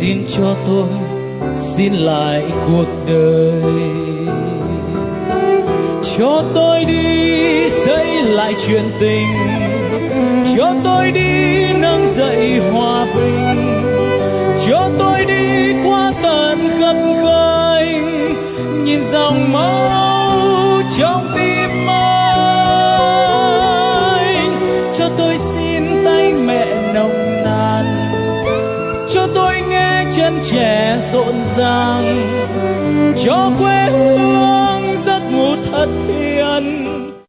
xin cho tôi xin lại cuộc đời, cho tôi đi xây lại chuyện tình, cho tôi đi nâng dậy hòa bình, cho tôi đi qua tận gập ghềnh, nhìn dòng máu trong tim anh, cho tôi xin tay mẹ nồng nàn, cho tôi nghe chân trẻ rộn ràng, cho quê hương giấc ngủ thật